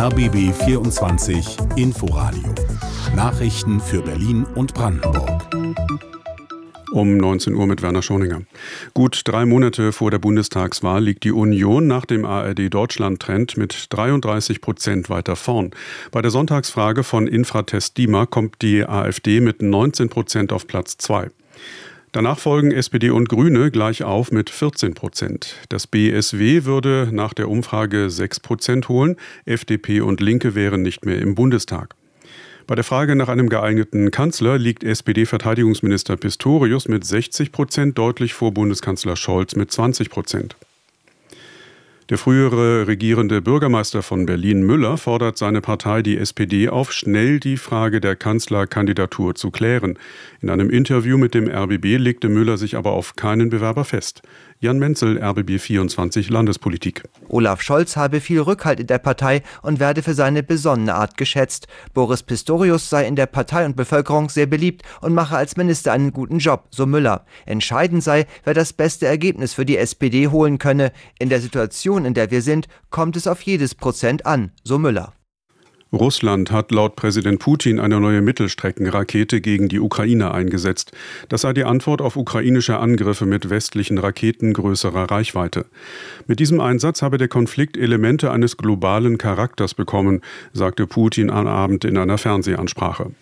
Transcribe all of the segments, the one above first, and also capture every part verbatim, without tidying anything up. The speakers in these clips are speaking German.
R B B vierundzwanzig Inforadio. Nachrichten für Berlin und Brandenburg. Um neunzehn Uhr mit Werner Schoninger. Gut drei Monate vor der Bundestagswahl liegt die Union nach dem A R D-Deutschland-Trend mit dreiunddreißig Prozent weiter vorn. Bei der Sonntagsfrage von Infratest DIMA kommt die AfD mit neunzehn Prozent auf Platz zwei. Danach folgen S P D und Grüne gleich auf mit vierzehn Prozent. Das B S W würde nach der Umfrage sechs Prozent holen. F D P und Linke wären nicht mehr im Bundestag. Bei der Frage nach einem geeigneten Kanzler liegt S P D-Verteidigungsminister Pistorius mit sechzig Prozent deutlich vor Bundeskanzler Scholz mit zwanzig Prozent. Der frühere regierende Bürgermeister von Berlin, Müller, fordert seine Partei, die S P D, auf, schnell die Frage der Kanzlerkandidatur zu klären. In einem Interview mit dem R B B legte Müller sich aber auf keinen Bewerber fest. Jan Menzel, R B B vierundzwanzig Landespolitik. Olaf Scholz habe viel Rückhalt in der Partei und werde für seine besonnene Art geschätzt. Boris Pistorius sei in der Partei und Bevölkerung sehr beliebt und mache als Minister einen guten Job, so Müller. Entscheidend sei, wer das beste Ergebnis für die S P D holen könne. In der Situation, in der wir sind, kommt es auf jedes Prozent an, so Müller. Russland hat laut Präsident Putin eine neue Mittelstreckenrakete gegen die Ukraine eingesetzt. Das sei die Antwort auf ukrainische Angriffe mit westlichen Raketen größerer Reichweite. Mit diesem Einsatz habe der Konflikt Elemente eines globalen Charakters bekommen, sagte Putin am Abend in einer Fernsehansprache.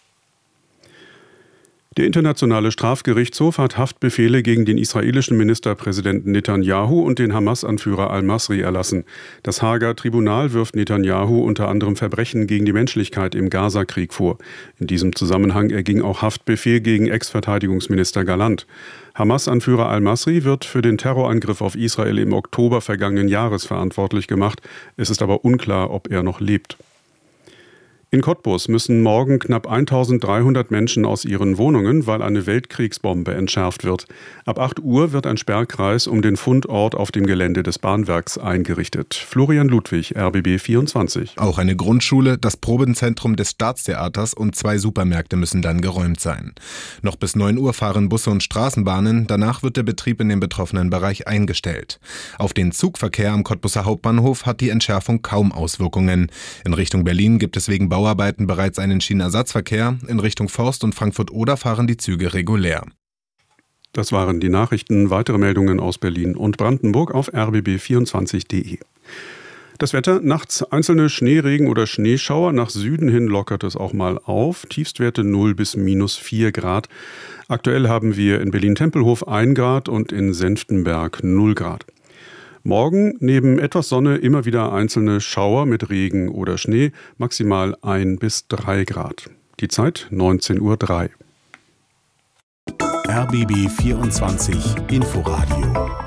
Der Internationale Strafgerichtshof hat Haftbefehle gegen den israelischen Ministerpräsidenten Netanyahu und den Hamas-Anführer al-Masri erlassen. Das Haager Tribunal wirft Netanyahu unter anderem Verbrechen gegen die Menschlichkeit im Gaza-Krieg vor. In diesem Zusammenhang erging auch Haftbefehl gegen Ex-Verteidigungsminister Galland. Hamas-Anführer al-Masri wird für den Terrorangriff auf Israel im Oktober vergangenen Jahres verantwortlich gemacht. Es ist aber unklar, ob er noch lebt. In Cottbus müssen morgen knapp eintausenddreihundert Menschen aus ihren Wohnungen, weil eine Weltkriegsbombe entschärft wird. Ab acht Uhr wird ein Sperrkreis um den Fundort auf dem Gelände des Bahnwerks eingerichtet. Florian Ludwig, R B B vierundzwanzig. Auch eine Grundschule, das Probenzentrum des Staatstheaters und zwei Supermärkte müssen dann geräumt sein. Noch bis neun Uhr fahren Busse und Straßenbahnen, danach wird der Betrieb in dem betroffenen Bereich eingestellt. Auf den Zugverkehr am Cottbuser Hauptbahnhof hat die Entschärfung kaum Auswirkungen. In Richtung Berlin gibt es wegen Bauarbeiten bereits einen Schienenersatzverkehr. In Richtung Forst und Frankfurt-Oder fahren die Züge regulär. Das waren die Nachrichten. Weitere Meldungen aus Berlin und Brandenburg auf r b b vierundzwanzig punkt d e. Das Wetter: nachts einzelne Schneeregen oder Schneeschauer. Nach Süden hin lockert es auch mal auf. Tiefstwerte null bis minus vier Grad. Aktuell haben wir in Berlin-Tempelhof ein Grad und in Senftenberg null Grad. Morgen neben etwas Sonne immer wieder einzelne Schauer mit Regen oder Schnee, maximal ein bis drei Grad. Die Zeit neunzehn Uhr drei. R B B vierundzwanzig Inforadio